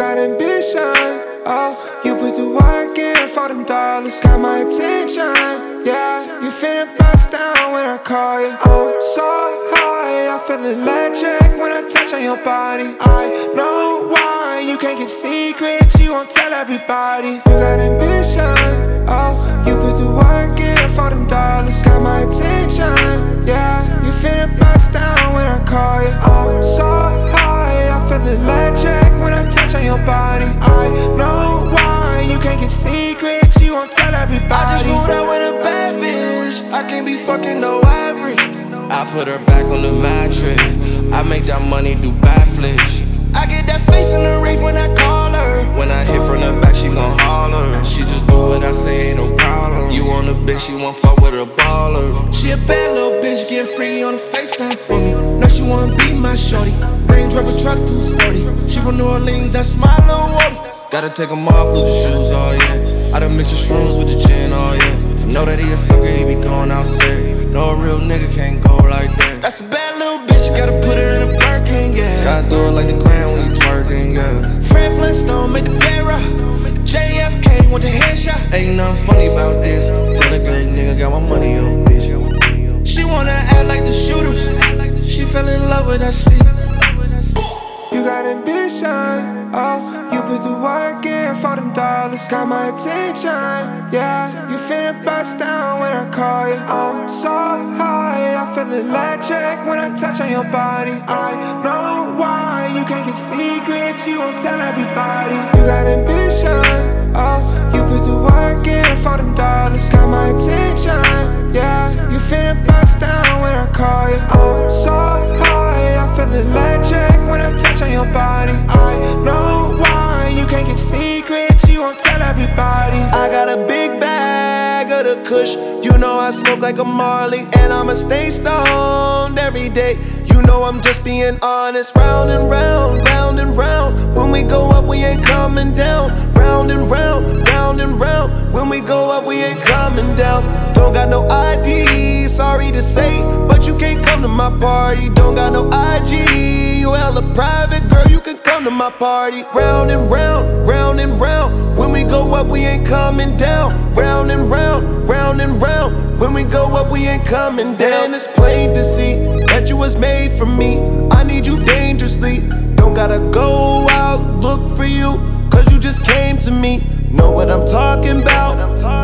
got ambition, oh, you put the work in for them dollars. Got my attention, yeah, you finna bust down when I call you. I'm so high, I feel electric when I touch on your body. I know why you can't keep secrets, you won't tell everybody. You got ambition, oh, you put the work in for them dollars. Got my attention, yeah, you finna bust down when I call you. I'm so high, I feel electric when I touch on your body. I know why you can't keep secrets, you won't tell everybody. I just moved out with a bad bitch, I can't be fucking no average. I put her back on the mattress, I make that money do backflips. I get that face in the rave when I call her. When I hit from the back, she gon' holler. She just do what I say, ain't no problem. You on the bitch, she won't fuck with a baller. She a bad little bitch, getting freaky on the FaceTime for me. Know she wanna be my shorty. Range Rover truck too sporty. She from New Orleans, that's my little woody. Gotta take 'em off, lose the shoes, oh yeah. I done mix the shrooms with the gin, oh yeah. Know that he a sucker, he be going outside. Know a real nigga can't go like that. That's a bad little bitch, gotta put her in a Birkin, yeah. Gotta do it like the grand when you twerking, yeah. Fred Flintstone made the bed rock. JFK with the headshot. Ain't nothing funny about this. Tell a good nigga got my money on, bitch. She wanna act like the shooters. She fell in love with that stick. You got ambition, oh, you put the work in for them dollars. Got my attention, yeah, you finna bust down when I call you. I'm so high, I feel electric when I touch on your body. I know why you can't keep secrets, you won't tell everybody. You got ambition, oh, you put the work in for them dollars. Got my attention, yeah, you finna bust down when I call you. I'm so high, I feel electric when I touch on your body. I know why you can't keep secrets, you won't tell everybody. I got a big bag of the kush. You know I smoke like a Marley, and I'ma stay stoned every day. You know I'm just being honest. Round and round, round and round. When we go up, we ain't coming down. Round and round, round and round. When we go up, we ain't coming down. Don't got no ID, sorry to say, but you can't come to my party. Don't got no IG, you hella private, girl, you can come to my party. Round and round, round and round. When we go up, we ain't coming down. Round and round, round and round. When we go up, we ain't coming down. It's plain to see that you was made for me. I need you dangerously. Don't gotta go out, look for you, cause you just came to me. Know what I'm talking about?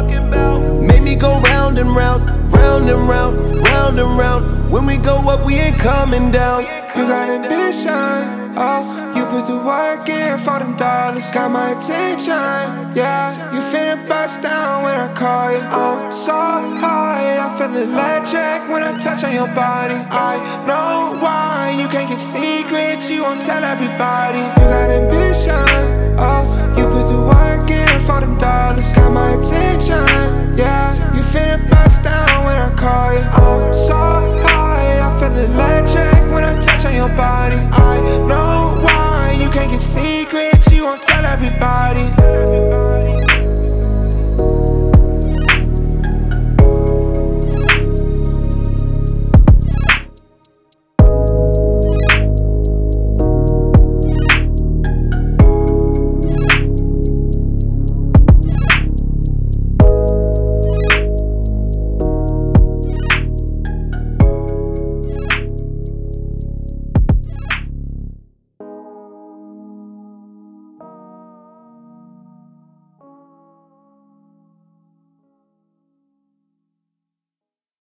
Make me go round and round, round and round, round and round. When we go up, we ain't coming down. You got ambition, oh, you put the work in for them dollars. Got my attention, yeah, you finna bust down when I call you. I'm so high, I feel electric when I touch on your body. I know why you can't keep secrets, you won't tell everybody. You got ambition, oh, you put the work in for them dollars. Got my attention, yeah, you finna bust down when I call you. I'm so high, I feel electric when I touch on your body. I